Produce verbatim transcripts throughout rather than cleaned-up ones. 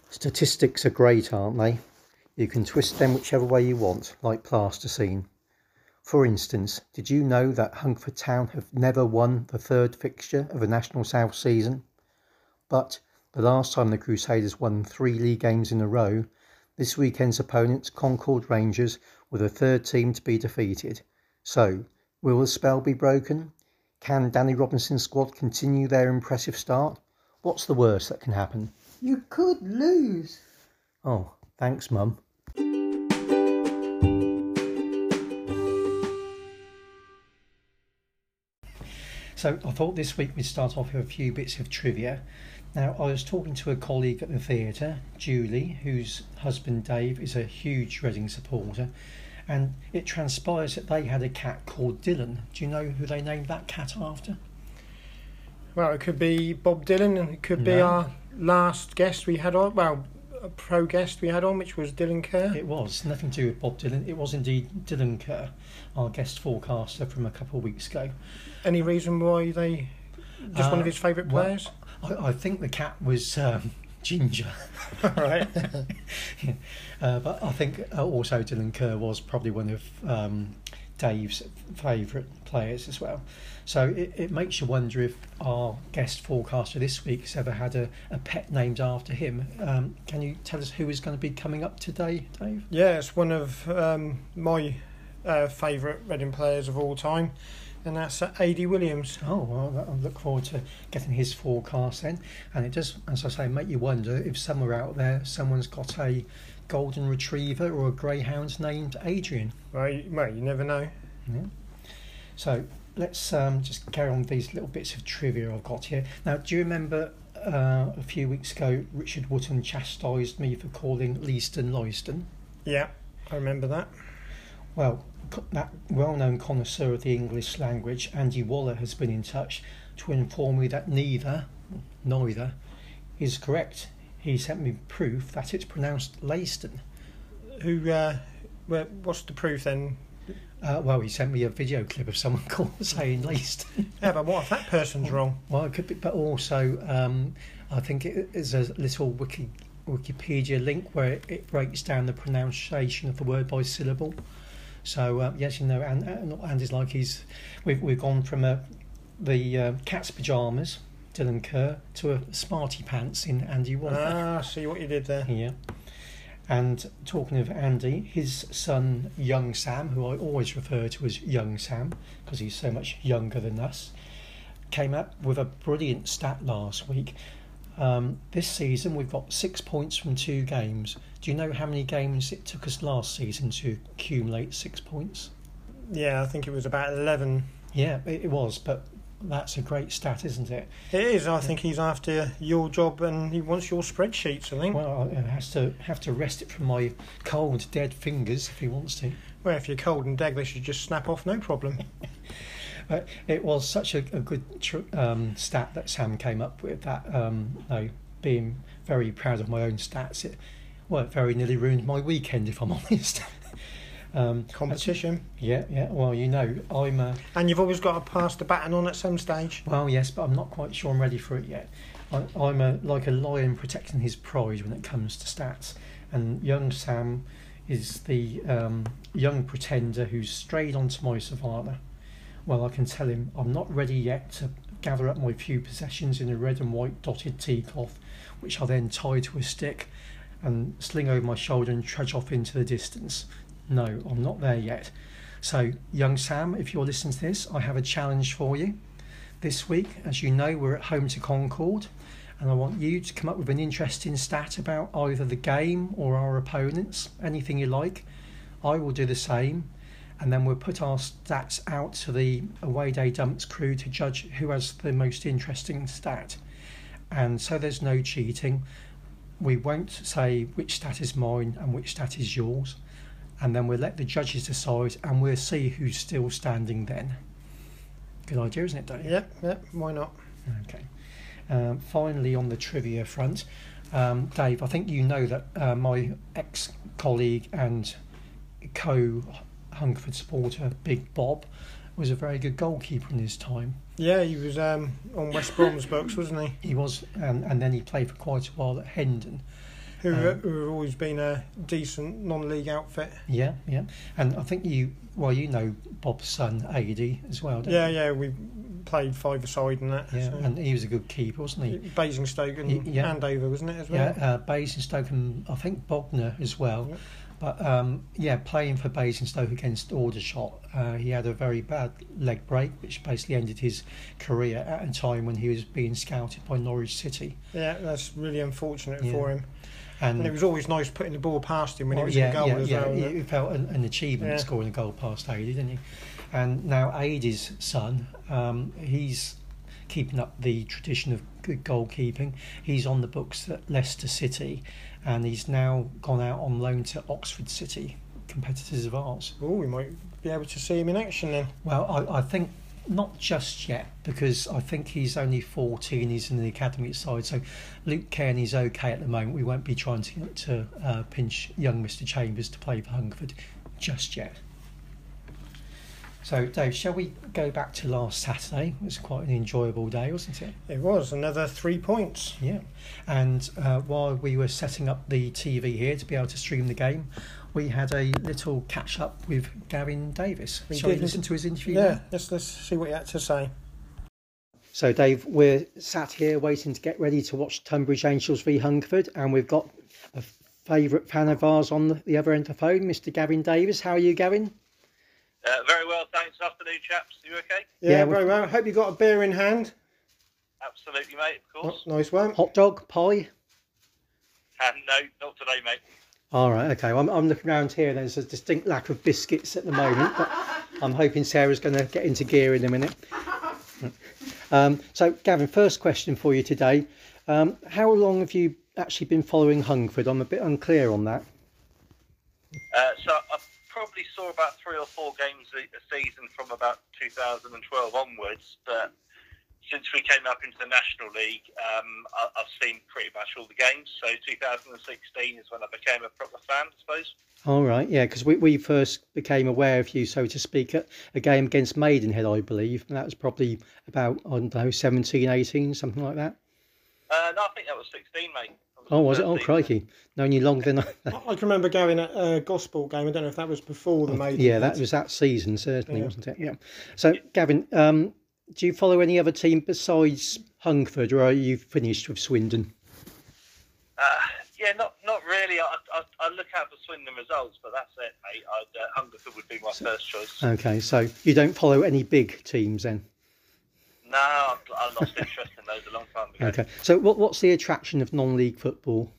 Statistics are great, aren't they? You can twist them whichever way you want, like plasticine. For instance, did you know that Hungerford Town have never won the third fixture of the National South season? But the last time the Crusaders won three league games in a row, this weekend's opponents, Concord Rangers, were the third team to be defeated. So, will the spell be broken? Can Danny Robinson's squad continue their impressive start? What's the worst that can happen? You could lose. Oh, thanks, Mum. So I thought this week we'd start off with a few bits of trivia. Now, I was talking to a colleague at the theatre, Julie, whose husband Dave is a huge Reading supporter, and it transpires that they had a cat called Dylan. Do you know who they named that cat after? Well, it could be Bob Dylan, and it could No. be our last guest we had on, well, a pro guest we had on, which was Dylan Kerr. It was nothing to do with Bob Dylan. It was indeed Dylan Kerr, our guest forecaster from a couple of weeks ago. Any reason why they, just Uh, one of his favourite well, players? I, I think the cat was um, Ginger. Right. Yeah. Uh, but I think uh, also Dylan Kerr was probably one of um, Dave's favourite players as well. So it, it makes you wonder if our guest forecaster this week has ever had a, a pet named after him. Um, can you tell us who is going to be coming up today, Dave? Yeah, it's one of um, my uh, favourite Reading players of all time, and that's uh, A D Williams. Oh, well, I look forward to getting his forecast then. And it does, as I say, make you wonder if somewhere out there someone's got a golden retriever or a greyhound named Adrian. Well, you, well, you never know. Yeah. So let's um, just carry on with these little bits of trivia I've got here. Now, do you remember uh, a few weeks ago Richard Wootton chastised me for calling Leiston Leiston? Yeah, I remember that. Well, co- that well-known connoisseur of the English language, Andy Waller, has been in touch to inform me that neither, neither, is correct. He sent me proof that it's pronounced Leiston. Who? Uh, well, what's the proof then? Uh, well, he sent me a video clip of someone called saying Leiston. Yeah, but what if that person's wrong? Well, it could be, but also um, I think it is a little wiki, Wikipedia link where it, it breaks down the pronunciation of the word by syllable. So uh, yes, you know, and, and Andy's like he's we've we've gone from a, the uh, cat's pajamas, Dylan Kerr, to a smarty pants in Andy Waller. Ah, see what you did there. Yeah. And talking of Andy, his son Young Sam, who I always refer to as Young Sam because he's so much younger than us, came up with a brilliant stat last week. Um, this season we've got six points from two games. Do you know how many games it took us last season to accumulate six points? Yeah, I think it was about eleven. Yeah, it, it was, but that's a great stat, isn't it? It is. I think he's after your job and he wants your spreadsheets, I think. Well, I has to have to wrest it from my cold, dead fingers if he wants to. Well, if you're cold and dead, they should just snap off, no problem. But it was such a, a good tr- um, stat that Sam came up with that, um, you know, being very proud of my own stats, it, well, it very nearly ruined my weekend, if I'm honest. um, Competition. Yeah, yeah. Well, you know, I'm a... And you've always got to pass the baton on at some stage. Well, yes, but I'm not quite sure I'm ready for it yet. I, I'm a, like a lion protecting his pride when it comes to stats. And young Sam is the um, young pretender who's strayed onto my savannah. Well, I can tell him I'm not ready yet to gather up my few possessions in a red and white dotted tea cloth, which I'll then tie to a stick and sling over my shoulder and trudge off into the distance. No, I'm not there yet. So, young Sam, if you're listening to this, I have a challenge for you. This week, as you know, we're at home to Concord, and I want you to come up with an interesting stat about either the game or our opponents, anything you like. I will do the same. And then we'll put our stats out to the Away Day Dumps crew to judge who has the most interesting stat. And so there's no cheating. We won't say which stat is mine and which stat is yours. And then we'll let the judges decide and we'll see who's still standing then. Good idea, isn't it, Dave? Yep, yep, why not? Okay. Um, finally, on the trivia front, um, Dave, I think you know that uh, my ex-colleague and co Hungerford supporter, Big Bob, was a very good goalkeeper in his time. Yeah, he was um, on West Brom's books, wasn't he? He was, um, and then he played for quite a while at Hendon. Who, Um, who have always been a decent non-league outfit. Yeah, yeah. And I think you, well, you know Bob's son, Ady, as well, don't Yeah, you? yeah, we played five-a-side and that. Yeah, so. and he was a good keeper, wasn't he? Basingstoke and Y- yeah. Andover, wasn't it, as well? Yeah, uh, Basingstoke and I think Bognor as well. Yeah. But um, yeah, playing for Basingstoke against Aldershot, uh, he had a very bad leg break, which basically ended his career at a time when he was being scouted by Norwich City. Yeah, that's really unfortunate Yeah. for him. And, And it was always nice putting the ball past him when he well, was yeah, in goal yeah, as yeah, well. yeah, it felt an, an achievement Yeah. scoring a goal past Ady, didn't he? And now Ady's son, um, he's keeping up the tradition of good goalkeeping. He's on the books at Leicester City, and he's now gone out on loan to Oxford City, competitors of ours. Oh, we might be able to see him in action then. Well, I, I think not just yet, because I think he's only fourteen. He's in the academy side, so Luke Kearney's okay at the moment. We won't be trying to to uh, pinch young Mister Chambers to play for Hungerford just yet. So, Dave, shall we go back to last Saturday? It was quite an enjoyable day, wasn't it? It was another three points. Yeah. And uh, while we were setting up the T V here to be able to stream the game, we had a little catch up with Gavin Davis. We Shall we did. listen to his interview Yeah, now? let's let's see what he had to say. So, Dave, we're sat here waiting to get ready to watch Tunbridge Angels v Hungerford, and we've got a favourite fan of ours on the, the other end of the phone, Mister Gavin Davis. How are you, Gavin? Uh, very well, thanks. Afternoon, chaps. You okay? Yeah, Yeah, very well. Hope you got a beer in hand. Absolutely, mate. Of course. Oh, nice one. Hot dog, pie? And no, not today, mate. All right, okay. Well, I'm, I'm looking around here. There's a distinct lack of biscuits at the moment, but I'm hoping Sarah's going to get into gear in a minute. Um, so, Gavin, first question for you today. Um, how long have you actually been following Hungerford? I'm a bit unclear on that. Uh, so I probably saw about three or four games a, a season from about two thousand twelve onwards, but since we came up into the National League, um, I, I've seen pretty much all the games. So two thousand sixteen is when I became a proper fan, I suppose. All right, yeah, because we, we first became aware of you, so to speak, at a game against Maidenhead, I believe. And that was probably about, I don't know, seventeen, eighteen, something like that. Uh, no, I think that was sixteen, mate. Oh, was it? Oh, thirteen. crikey. Known you longer than I... I can remember going at a gospel game. I don't know if that was before the maiden. Yeah, that was that season, certainly, Yeah. wasn't it? Yeah. So, Gavin, um, do you follow any other team besides Hungerford, or are you finished with Swindon? Uh, yeah, not not really. I, I, I look out for Swindon results, but that's it, mate. I'd, uh, Hungerford would be my first choice. Okay, so you don't follow any big teams then? No, I, I lost interest in those a long time ago. Okay, so what what's the attraction of non-league football?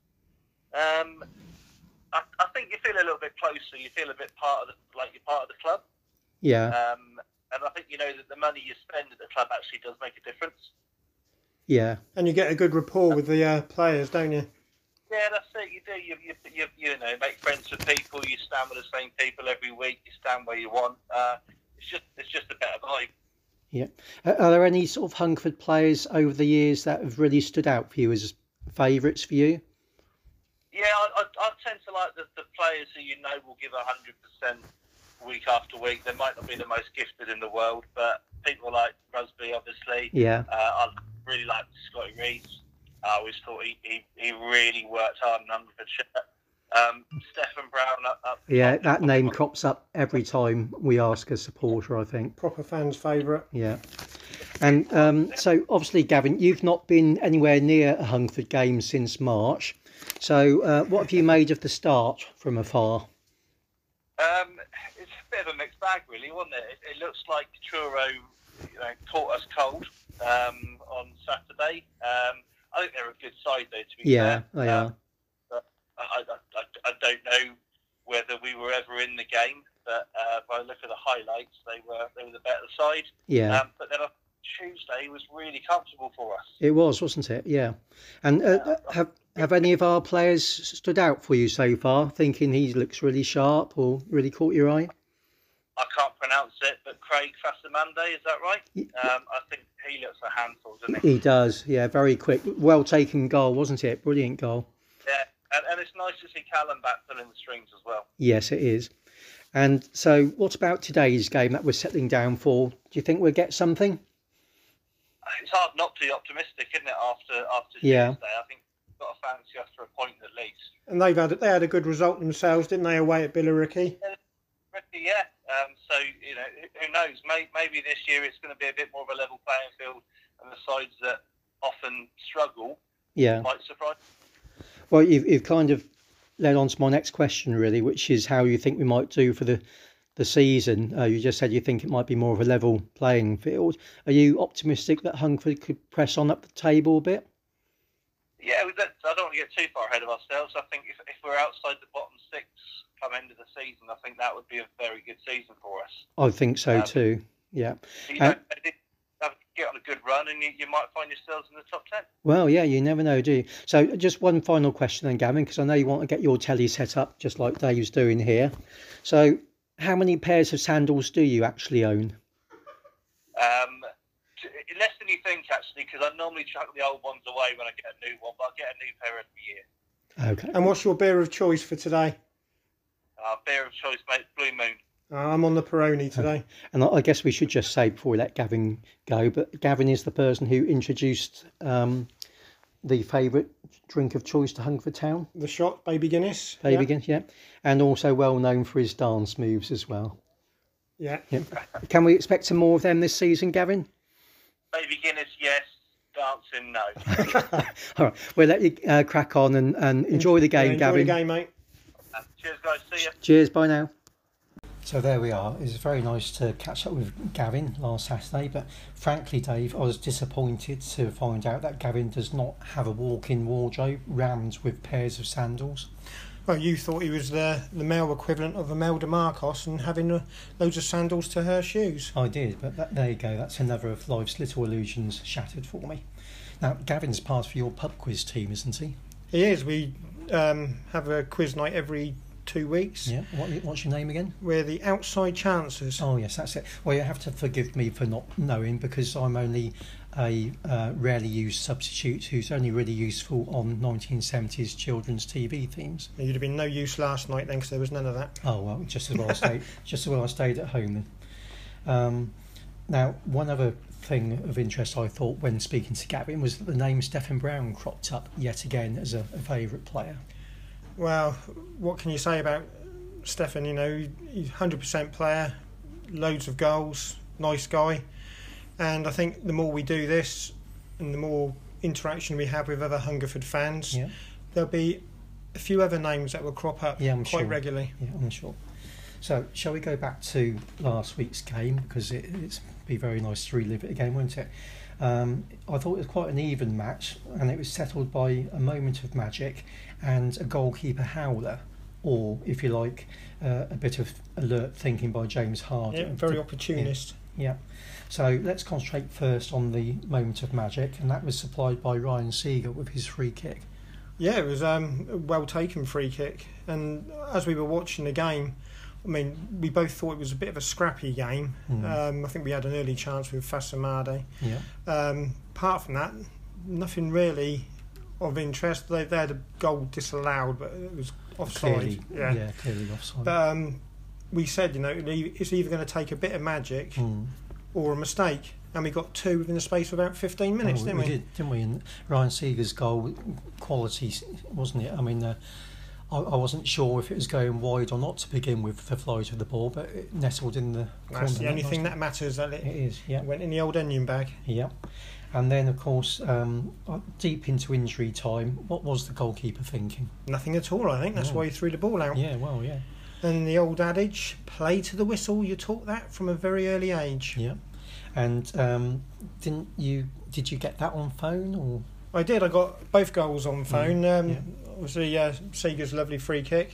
Um, I, I think you feel a little bit closer. You feel a bit part of the, like you're part of the club. Yeah, Um, and I think you know that the money you spend at the club actually does make a difference. yeah, And you get a good rapport with the uh, players, don't you? Yeah, that's it. You do. You, you, you, you know, make friends with people. You stand with the same people every week. You stand where you want. Uh, it's just, it's just a better vibe. yeah. Are are there any sort of Hungerford players over the years that have really stood out for you as favourites for you? Yeah, I, I, I tend to like the, the players who you know will give a hundred percent week after week. They might not be the most gifted in the world, but people like Rusby, obviously. Yeah, Uh, I really liked Scotty Reeves. I always thought he, he, he really worked hard in Hungerfordshire. Um, Stephen Brown up, up yeah. top. That name crops up every time we ask a supporter, I think. Proper fans' favourite. Yeah. And um, so, obviously, Gavin, you've not been anywhere near a Hungerford game since March. So, uh, what have you made of the start from afar? Um, it's a bit of a mixed bag, really, wasn't it? It, it looks like Truro, you know, caught us cold um, on Saturday. Um, I think they're a good side, though, to be Yeah, fair. they Um, are. But I, I, I, I don't know whether we were ever in the game, but uh, if I look at the highlights, they were they were the better side. Yeah. Um, but then on Tuesday was really comfortable for us. It was, wasn't it? Yeah. And uh, have have any of our players stood out for you so far, thinking he looks really sharp or really caught your eye? I can't pronounce it, but Craig Fasamande, is that right? Um, I think he looks a handful, doesn't he? He does, yeah, very quick. Well taken goal, wasn't it? Brilliant goal. Yeah, and, and it's nice to see Callum back pulling the strings as well. Yes, it is. And so, what about today's game that we're settling down for? Do you think we'll get something? It's hard not to be optimistic, isn't it, after after Yeah. Tuesday? I think got to fancy us for a point at least. And they've had they had a good result themselves, didn't they, away at Billericay? Ricky, yeah. Um, so, you know, who knows? May, maybe this year it's going to be a bit more of a level playing field, and the sides that often struggle Yeah. might surprise. Well, you've, you've kind of led on to my next question, really, which is how you think we might do for the, the season. Uh, you just said you think it might be more of a level playing field. Are you optimistic that Hungerford could press on up the table a bit? Yeah, I don't want to get too far ahead of ourselves. I think if, if we're outside the bottom six come end of the season, I think that would be a very good season for us. I think so um, too, yeah. You Uh, know, have, get on a good run and you, you might find yourselves in the top ten. Well, yeah, you never know, do you? So just one final question then, Gavin, because I know you want to get your telly set up just like Dave's doing here. So how many pairs of sandals do you actually own? Um, t- less than you think, actually, because I normally chuck the old ones away when I get a new one, but I get a new pair every year. Okay. And what's your beer of choice for today? Uh, beer of choice, mate, Blue Moon. Uh, I'm on the Peroni today. And I I guess we should just say before we let Gavin go, but Gavin is the person who introduced um, the favourite drink of choice to Hungerford Town. The shot, Baby Guinness. Baby yeah. Guinness, yeah. And also well known for his dance moves as well. Yeah. Yeah. Can we expect some more of them this season, Gavin? Baby Guinness, yes. Dancing, no. All right, we'll let you uh, crack on and, and enjoy the game, Yeah, enjoy Gavin. the game, mate. Uh, cheers, guys. See you. Cheers, bye now. So there we are. It was very nice to catch up with Gavin last Saturday, but frankly, Dave, I was disappointed to find out that Gavin does not have a walk-in wardrobe rammed with pairs of sandals. Well, you thought he was the the male equivalent of Imelda Marcos and having uh, loads of sandals to her shoes. I did, but that, there you go. That's another of life's little illusions shattered for me. Now, Gavin's part for your pub quiz team, isn't he? He is. We um, have a quiz night every two weeks. Yeah. What, what's your name again? We're the Outside Chancers. Oh, yes, that's it. Well, you have to forgive me for not knowing because I'm only a uh, rarely used substitute who's only really useful on nineteen seventies children's T V themes. You'd have been no use last night then because there was none of that. Oh, well, just as well I stayed, just as well I stayed at home then. Um, now, one other thing of interest I thought when speaking to Gavin was that the name Stephen Brown cropped up yet again as a, a favourite player. Well, what can you say about Stefan? You know, he's one hundred percent player, loads of goals, nice guy. And I think the more we do this and the more interaction we have with other Hungerford fans, Yeah, there'll be a few other names that will crop up Yeah, I'm quite sure. regularly. yeah, I'm sure. So, shall we go back to last week's game because it, it's be very nice to relive it again, won't it? Um, I thought it was quite an even match, and it was settled by a moment of magic and a goalkeeper howler, or if you like, uh, a bit of alert thinking by James Harden. Yeah, very To- opportunist. Yeah. So let's concentrate first on the moment of magic, and that was supplied by Ryan Seager with his free kick. Yeah, it was um, a well taken free kick. And as we were watching the game, I mean, we both thought it was a bit of a scrappy game. Mm. Um, I think we had an early chance with Fasamade. Yeah. Um, apart from that, nothing really of interest. They, they had a goal disallowed, but it was offside. Clearly, yeah. yeah, clearly offside. But um, we said, you know, it's either going to take a bit of magic Mm. or a mistake. And we got two within the space of about fifteen minutes, Oh, didn't we? we did, didn't we? And Ryan Seager's goal, quality, wasn't it? I mean, uh, I, I wasn't sure if it was going wide or not to begin with the flight of the ball, but it nestled in the corner. That's the only thing nicely. that matters. That it, It is, yeah. went in the old onion bag. Yeah. And then, of course, um, deep into injury time, what was the goalkeeper thinking? Nothing at all, I think. That's No. why he threw the ball out. Yeah, well, yeah. And the old adage, play to the whistle, you taught that from a very early age. Yeah. And um, didn't you? Did you get that on phone or? I did. I got both goals on phone. Um, yeah. Obviously, uh, Seager's lovely free kick.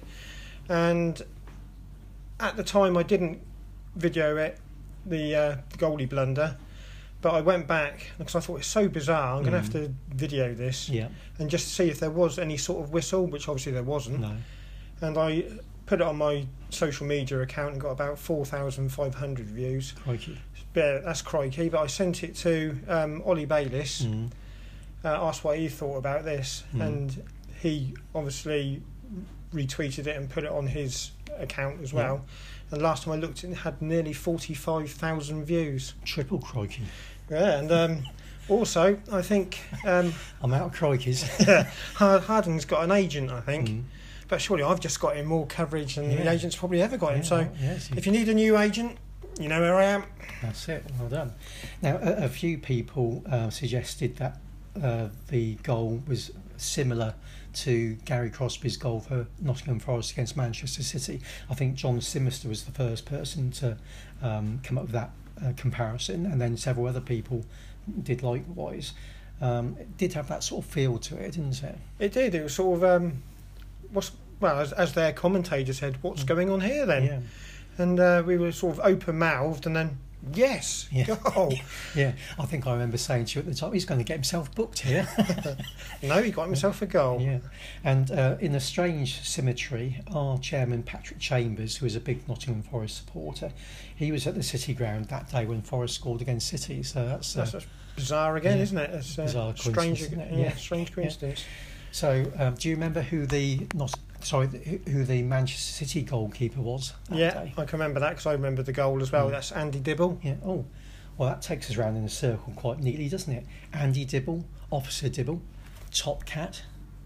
And at the time, I didn't video it, the, uh, the goalie blunder. But I went back because I thought it's so bizarre. I'm going to Mm. have to video this Yeah. and just see if there was any sort of whistle, which obviously there wasn't. No. And I put it on my social media account and got about four thousand five hundred views. Crikey. Yeah, that's crikey. But I sent it to um, Ollie Bayliss, Mm. uh, asked what he thought about this, Mm. and he obviously retweeted it and put it on his account as well. And last time I looked, it had nearly forty-five thousand views. Triple crikey. Yeah, and um, Also, I think um, I'm out of crikeys. yeah, Harding's got an agent, I think. Mm. But surely I've just got him more coverage than the Yeah. agent's probably ever got him. Yeah, So well, yes, if you need a new agent, you know where I am. That's it. Well done. Now, a, a few people uh, suggested that uh, the goal was similar to Gary Crosby's goal for Nottingham Forest against Manchester City. I think John Simister was the first person to um, come up with that uh, comparison, and then several other people did likewise. Um, it did have that sort of feel to it, didn't it? It did. It was sort of um, what's well, as, as their commentator said, what's Mm. going on here then? Yeah. And uh, we were sort of open mouthed, and then yes, Yeah. goal. Yeah, I think I remember saying to you at the time, he's going to get himself booked here. No, he got himself a goal. Yeah, and uh, in a strange symmetry, our chairman Patrick Chambers, who is a big Nottingham Forest supporter, he was at the City ground that day when Forest scored against City. So that's, uh, That's, that's bizarre again, yeah. isn't it? It's uh, Bizarre strange, coincidence, isn't it? yeah, Yeah. strange coincidence. so. Um, do you remember who the not sorry who who the Manchester City goalkeeper was that Yeah, day? I can remember that because I remember the goal as well. Mm. That's Andy Dibble. Yeah. Oh, well, that takes us round in a circle quite neatly, doesn't it? Andy Dibble, Officer Dibble, Top Cat.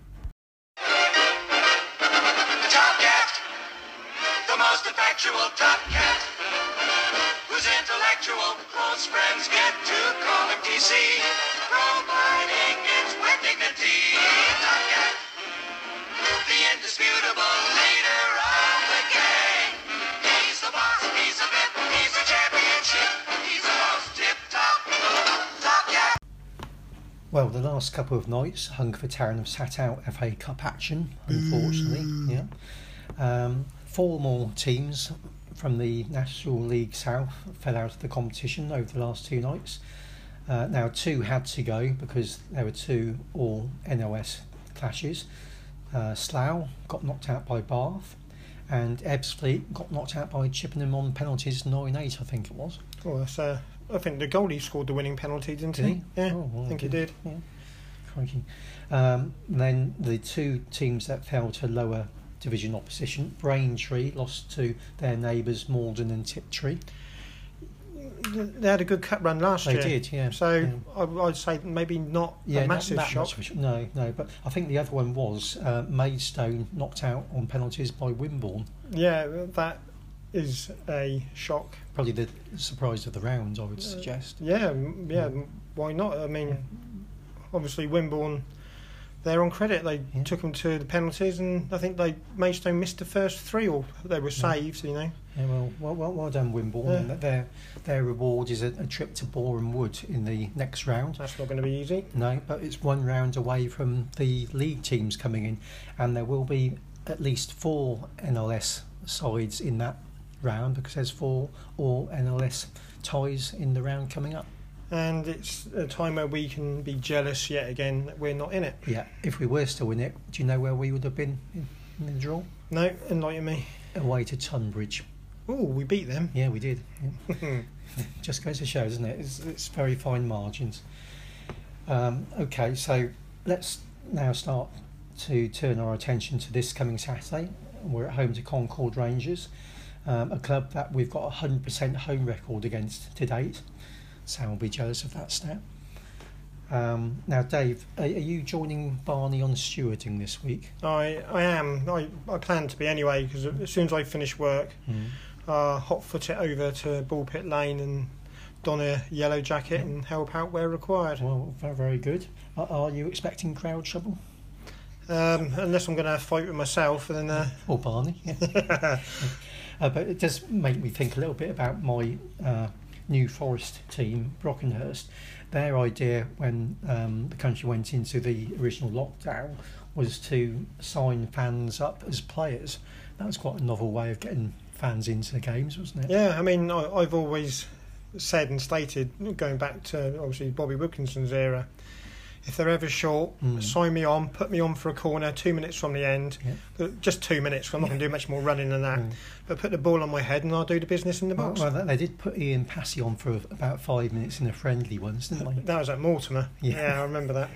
Top Cat, the most effectual Top Cat, who's intellectual, close friends get to call him T C, providing it's with dignity. Top Cat, the indisputable leader of the gang. He's the boss, he's a vet, he's a championship, he's the most tip-top Top Cat. Well, the last couple of nights, Hungerford Town have sat out F A Cup action, unfortunately. Yeah, um, four more teams from the National League South fell out of the competition over the last two nights. Uh, now, two had to go because there were two all N O S clashes. Uh, Slough got knocked out by Bath, and Ebbsfleet got knocked out by Chippenham on penalties nine eight, I think it was. Oh, that's, uh, I think the goalie scored the winning penalty, didn't Did he? he? Yeah, Oh, well, I think he good. did. Yeah. Crikey. Um, and then the two teams that fell to lower division opposition, Braintree lost to their neighbours Malden and Tiptree. They had a good cup run last They year. did, yeah. So yeah. I, I'd say maybe not Yeah, a not massive that shock. much of a sh- no, no, but I think the other one was uh, Maidstone knocked out on penalties by Wimborne. Yeah, that is a shock. Probably the surprise of the round, I would suggest. Yeah, m- yeah. m- Why not? I mean, obviously Wimborne, they're on credit. They Yeah. took them to the penalties, and I think they Maidstone missed the first three, or they were saved. You know. Yeah, well, well, well, well done, Wimborne. Yeah. Their their reward is a, a trip to Boreham Wood in the next round. That's not going to be easy. No, but it's one round away from the league teams coming in, and there will be at least four N L S sides in that round because there's four all N L S ties in the round coming up. And it's a time where we can be jealous yet again that we're not in it. Yeah, if we were still in it, do you know where we would have been in, in the draw? No, enlighten me. Away to Tunbridge. Oh, we beat them. Yeah, we did. Yeah. Just goes to show, doesn't it? It's, it's very fine margins. Um, okay, so let's now start to turn our attention to this coming Saturday. We're at home to Concord Rangers, um, a club that we've got a one hundred percent home record against to date. Sam will be jealous of that stat. Um, now, Dave, are, are you joining Barney on stewarding this week? I, I am. I, I plan to be anyway, because as soon as I finish work, Mm. uh, hot foot it over to Bullpit Lane and don a yellow jacket Yeah. and help out where required. Well, very, very good. Are, are you expecting crowd trouble? Um, unless I'm going to fight with myself, and then uh, Or Barney? Yeah. uh, but it does make me think a little bit about my uh, New Forest team, Brockenhurst. Their idea when um, the country went into the original lockdown was to sign fans up as players. That was quite a novel way of getting fans into the games, wasn't it? yeah, I mean, I, I've always said and stated, going back to obviously Bobby Wilkinson's era, if they're ever short, Mm. sign me on, put me on for a corner, two minutes from the end, Yeah. Uh, just two minutes. 'Cause I'm not going to do much more running than that. Mm. But put the ball on my head, and I'll do the business in the Well, box. well, they they did put Ian Passy on for about five minutes in a friendly once, didn't they? That was at Mortimer. Yeah. Yeah, I remember that.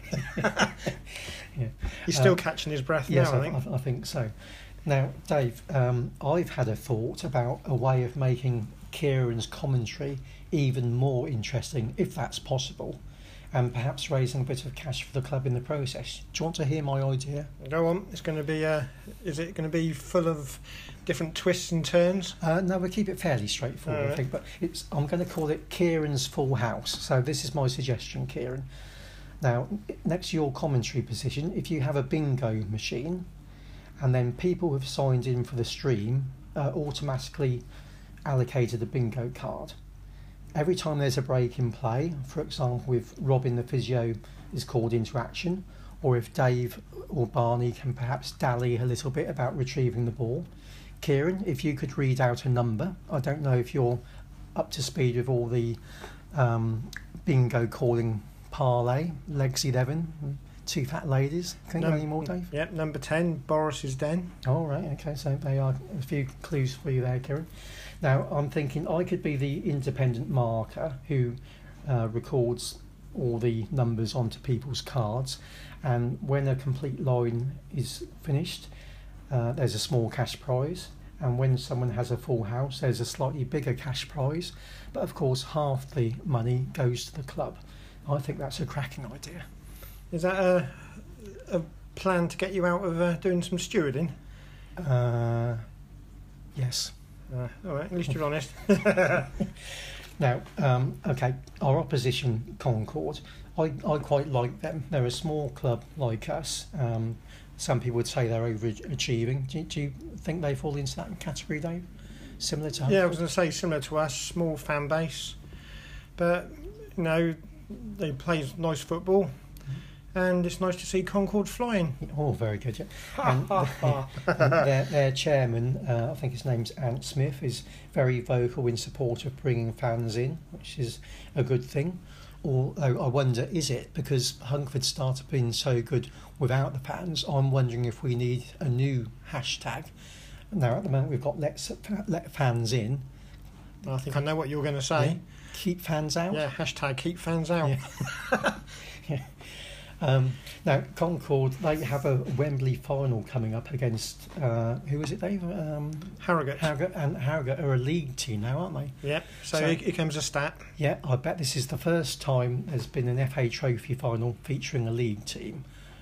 Yeah. He's still Uh, catching his breath Yes, now, I, I think. I, I think so. Now, Dave, um, I've had a thought about a way of making Kieran's commentary even more interesting, if that's possible. and perhaps raising a bit of cash for the club in the process. Do you want to hear my idea? Go on. It's going to be. Uh, is it going to be full of different twists and turns? Uh, no, we'll keep it fairly straightforward, All I right. think. But it's. I'm going to call it Kieran's Full House. So this is my suggestion, Kieran. Now, next to your commentary position, if you have a bingo machine, and then people who've signed in for the stream uh, automatically allocated a bingo card. Every time there's a break in play, for example, if Robin the physio is called into action, or if Dave or Barney can perhaps dally a little bit about retrieving the ball. Kieran, if you could read out a number. I don't know if you're up to speed with all the um, bingo calling parlay, legs eleven, two fat ladies. Can you Num- go any more, Dave? Yep, number ten, Boris's Den. All right, okay, so they are a few clues for you there, Kieran. Now, I'm thinking I could be the independent marker who uh, records all the numbers onto people's cards, and when a complete line is finished, uh, there's a small cash prize, and when someone has a full house, there's a slightly bigger cash prize, but of course half the money goes to the club. I think that's a cracking idea. Is that a, a plan to get you out of uh, doing some stewarding? Uh, yes. Uh, all right, at least you're honest. Now, um, okay, our opposition, Concord, I, I quite like them. They're a small club like us. Um, some people would say they're overachieving. Do, do you think they fall into that category, Dave? Similar to Yeah, I Huntford? was going to say similar to us, small fan base, but you know they play nice football, and it's nice to see Concord flying. Oh, very good. Yeah. And and their, their chairman, uh, I think his name's Ant Smith, is very vocal in support of bringing fans in, which is a good thing. Although I wonder, is it because Hunkford started being so good without the fans? I'm wondering if we need a new hashtag. Now, at the moment, we've got let let fans in. I think I know what you're going to say. Yeah. Keep fans out. Yeah, hashtag keep fans out. Yeah. Yeah. Um, now, Concord, they have a Wembley final coming up against, uh, who is it, Dave? Um, Harrogate. Harrogate, and Harrogate are a league team now, aren't they? Yeah, so, So- here, here comes a stat. Yeah, I bet this is the first time there's been an F A Trophy final featuring a league team.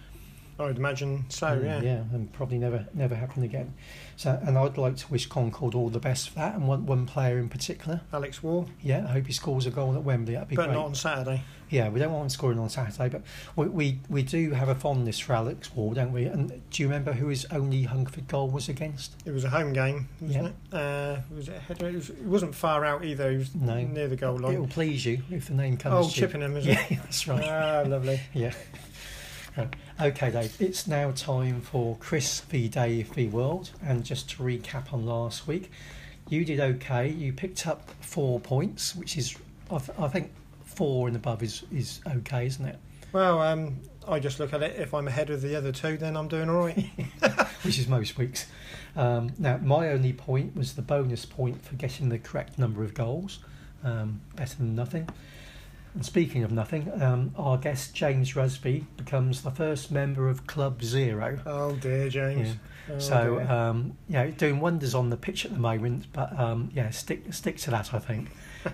I would imagine so, Mm, yeah. yeah, and probably never never happen again. So, and I'd like to wish Concord all the best for that, and one, one player in particular. Alex Wall, Yeah, I hope he scores a goal at Wembley. That'd be but great. not on Saturday. Yeah, we don't want him scoring on Saturday, but we, we we do have a fondness for Alex Wall, don't we? And do you remember who his only Hunkford goal was against? It was a home game, wasn't Yeah. it? Uh, was it, a header? It, was, it wasn't far out either. It was No. near the goal It'll line. please you if the name comes Oh, to you. Chippenham, is Yeah, it? that's right. Ah, lovely. Yeah. Right. Okay, Dave, it's now time for Chris v Dave v World. And just to recap on last week, you did okay. You picked up four points, which is, I, th- I think, four and above is, is okay, isn't it? Well, um, I just look at it. If I'm ahead of the other two, then I'm doing all right. Which is most weeks. Um, now, my only point was the bonus point for getting the correct number of goals. Um, better than nothing. And speaking of nothing, um, our guest James Rusby becomes the first member of Club Zero. Oh dear, James. Oh, So, dear. um, yeah, doing wonders on the pitch at the moment, but um, yeah, stick stick to that, I think.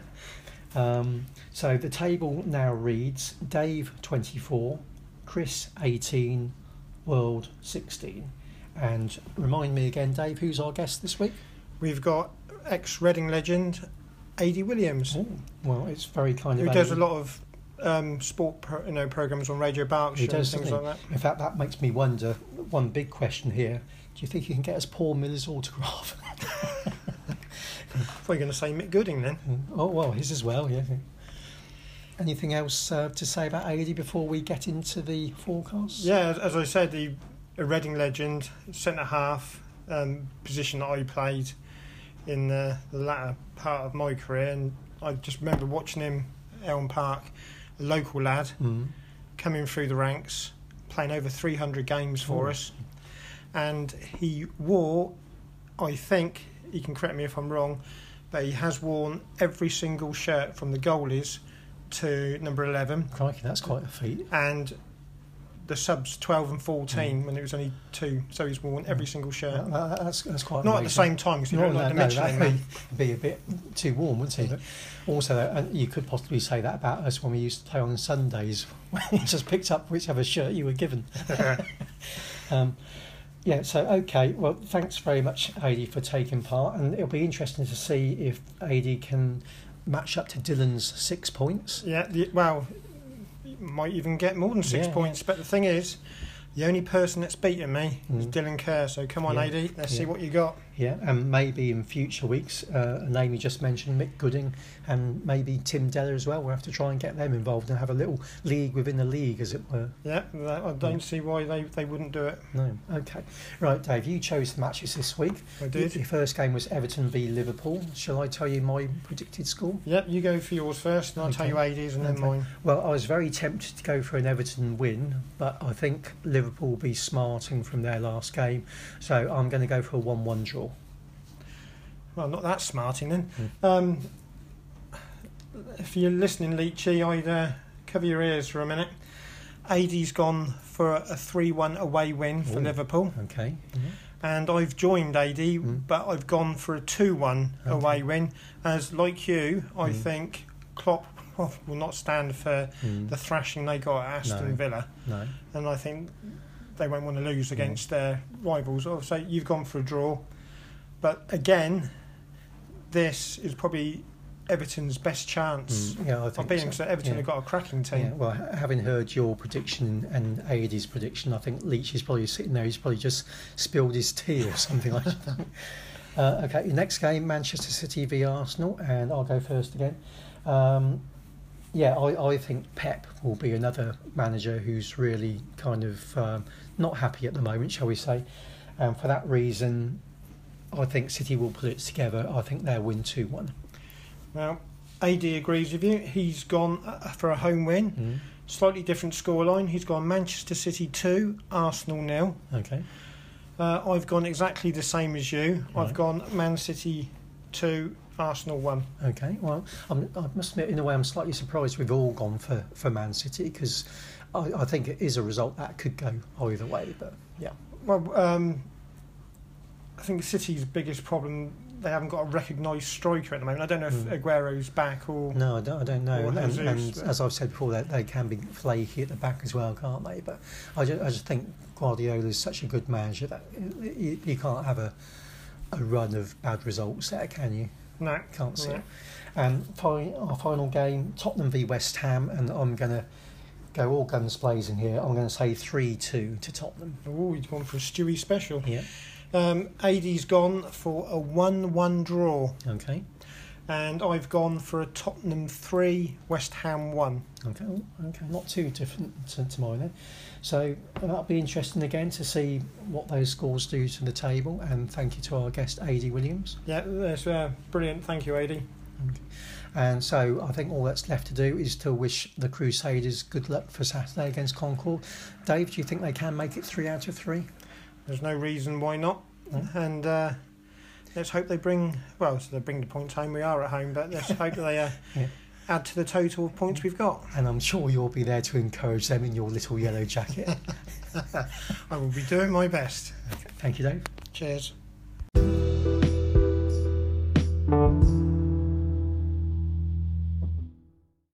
um, so the table now reads Dave twenty-four, Chris eighteen, World sixteen. And remind me again, Dave, who's our guest this week? We've got ex-Reading legend, A D Williams, Oh, well, it's very kind who of. does a Aidy. lot of um, sport pro, you know, programs on Radio Berkshire He does, and things doesn't like he? that. In fact, that makes me wonder. One big question here: do you think you can get us Paul Miller's autograph? I thought you were going to say Mick Gooding then. Oh well, his as well. Yeah. Anything else uh, to say about A D before we get into the forecast? Yeah, as, as I said, the a Reading legend, centre half, um, position that I played in uh, the latter part of my career, and I just remember watching him at Elm Park, a local lad, Mm. coming through the ranks, playing over three hundred games for Oh. us, and he wore, I think, he can correct me if I'm wrong, but he has worn every single shirt from the goalies to number eleven, Crikey, that's quite a feat. and the subs twelve and fourteen Mm. when it was only two, so he's worn every single shirt. Uh, that- that's, that's quite Not at the amazing. same time, because you No, don't no, like the no, Michelin that man. would be a bit too warm, wouldn't it? But also, uh, you could possibly say that about us when we used to play on Sundays, when you just picked up whichever shirt you were given. um, yeah, so, okay, well, thanks very much, Adi, for taking part, and it'll be interesting to see if Adi can match up to Dylan's six points. Yeah, the, well, you might even get more than six Yeah. points, but the thing is, the only person that's beaten me is Mm. Dylan Kerr, so come on, Yeah. A D, let's see Yeah. what you got. Yeah, and maybe in future weeks, uh, a name you just mentioned, Mick Gooding, and maybe Tim Deller as well. We'll have to try and get them involved and have a little league within the league, as it were. Yeah, that, I don't Yeah. see why they, they wouldn't do it. No, okay. Right, Dave, you chose the matches this week. I did. Your first game was Everton v Liverpool. Shall I tell you my predicted score? Yep, you go for yours first, and I'll tell Okay. you A D's and then Okay. mine. Well, I was very tempted to go for an Everton win, but I think Liverpool will be smarting from their last game, so I'm going to go for a one one draw. Well, not that smarting then. Hmm. Um, if you're listening, Leachy, I'd uh, cover your ears for a minute. A D's gone for a three one away win for Ooh. Liverpool, Okay. and I've joined A D, Mm. but I've gone for a two one Okay. away win, as like you, I Mm. think Klopp well, will not stand for Mm. the thrashing they got at Aston No. Villa, No. and I think they won't want to lose Mm. against their rivals. So you've gone for a draw, but again, this is probably Everton's best chance Mm, yeah, I of think beating. so. So Everton Yeah. have got a cracking team. Yeah, well, ha- having heard your prediction and Adi's prediction, I think Leach is probably sitting there. He's probably just spilled his tea or something like that. Uh, okay, your next game, Manchester City v Arsenal, and I'll go first again. Um, yeah, I, I think Pep will be another manager who's really kind of um, not happy at the moment, shall we say. And for that reason, I think City will put it together. I think they'll win two one. Well, A D agrees with you. He's gone uh, for a home win. Mm. Slightly different scoreline. He's gone Manchester City two, Arsenal nil. Okay. Uh, I've gone exactly the same as you. Right. I've gone Man City two, Arsenal one. Okay, well, I'm, I must admit, in a way, I'm slightly surprised we've all gone for, for Man City, because I, I think it is a result that could go either way, but yeah. Well, um, I think City's biggest problem, they haven't got a recognised striker at the moment. I don't know if Mm. Aguero's back or... No, I don't, I don't know. Or And, Jesus, and but- as I've said before, they, they can be flaky at the back as well, can't they? But I just, I just think Guardiola is such a good manager that you, you can't have a, a run of bad results there, can you? No. Can't see No. it. And fi- our final game, Tottenham v West Ham, and I'm going to go all guns blazing here. I'm going to say three two to Tottenham. Oh, he's gone for a Stewie special. Yeah. Um, A D's gone for a one one draw. Okay. And I've gone for a Tottenham three, West Ham one. Okay. oh, Okay. Not too different to, to mine then. So that'll be interesting again to see what those scores do to the table. And thank you to our guest A D Williams. Yeah, that's uh, brilliant. Thank you, A D. Okay. And so I think all that's left to do is to wish the Crusaders good luck for Saturday against Concord. Dave, do you think they can make it three out of three? There's no reason why not. No. And uh, let's hope they bring, well, so they bring the points home. We are at home, but let's hope that they uh, Yeah. add to the total of points we've got. And I'm sure you'll be there to encourage them in your little yellow jacket. I will be doing my best. Thank you, Dave. Cheers.